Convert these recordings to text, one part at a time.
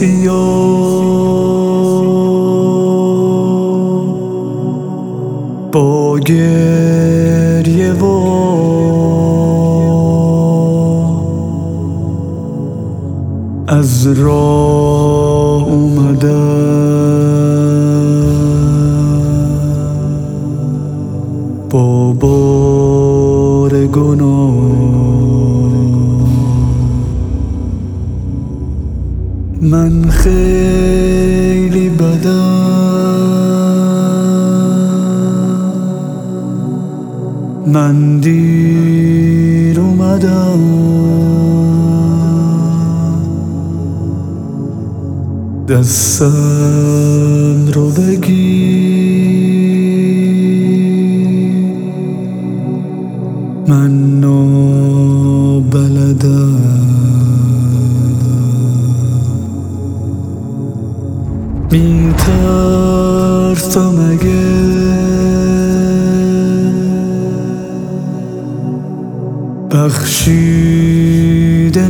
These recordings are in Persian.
سیاه با گریه و از راه اومدم با بار گناه. من خیلی بدم، من دیر اومدم، دستم رو بگیر، من نابلدم. میترسم اگه بخشیده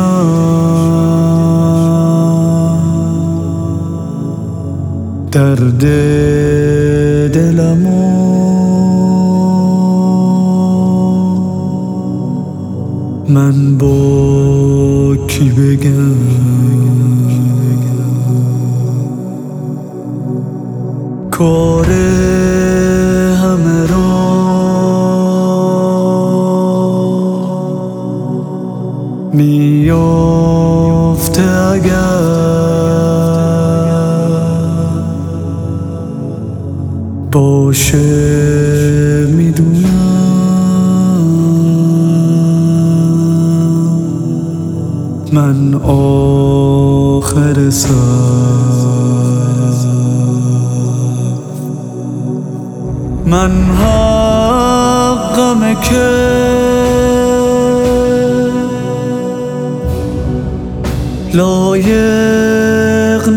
نشم، درد دلمو من با کی بگم؟ کار همه را میافته اگر باشه میدونم من آخر من حقمه که لایق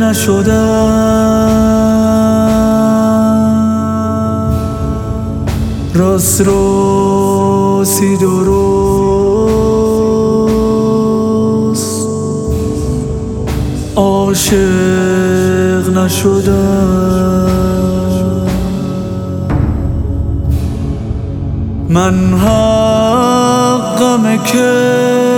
نشدم، راست راستی درست عاشق نشدم. من حقمه که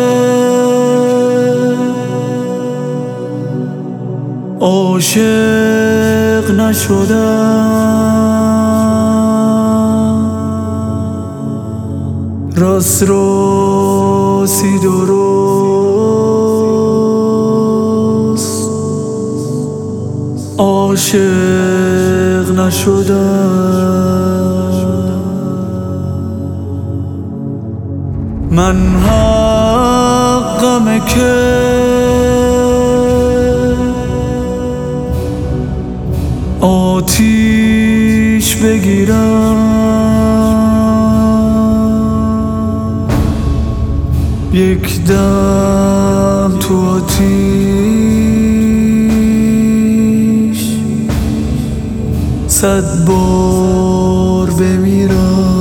عاشق نشدم، راست راستی درست عاشق نشدم. من حقمه که آتیش بگیرم، یک دم تو آتیش 100 بار بمیرم.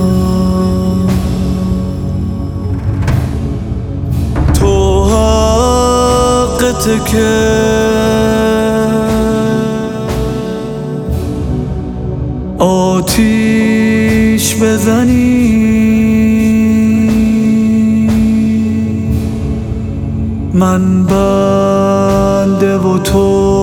تو حقته که آتیش بزنی، من بنده و تو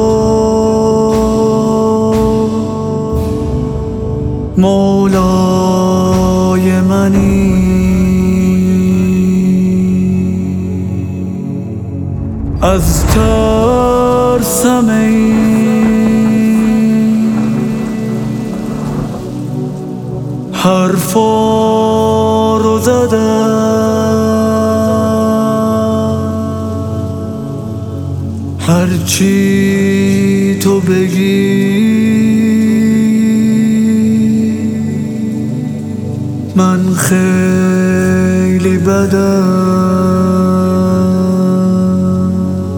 مولای منی. از ترسم حرفا رو زدم، هرچی تو بگی من خیلی بدم.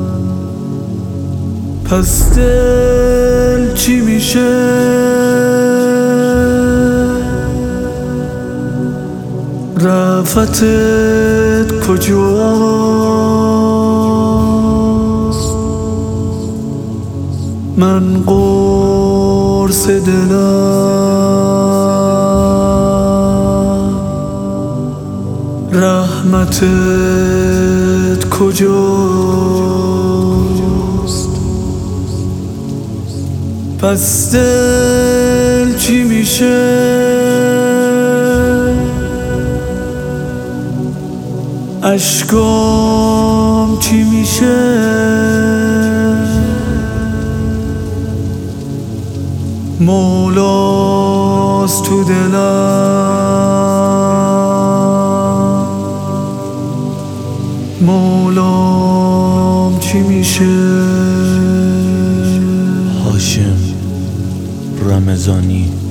پس دل چی میشه؟ رفتت کجاست؟ من قرص دلم، رحمتت کجاست؟ پس دل چی میشه؟ اشکام چی میشه؟ مولاست تو دلم، مولام چی میشه؟ هاشم رمضانی.